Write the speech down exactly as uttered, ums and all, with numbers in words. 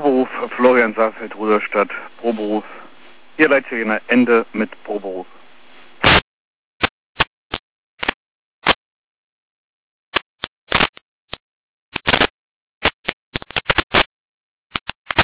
Proberuf, Florian Saalfeld, Rudolstadt, Proberuf. Hier Leitzigener, Ende mit Proberuf.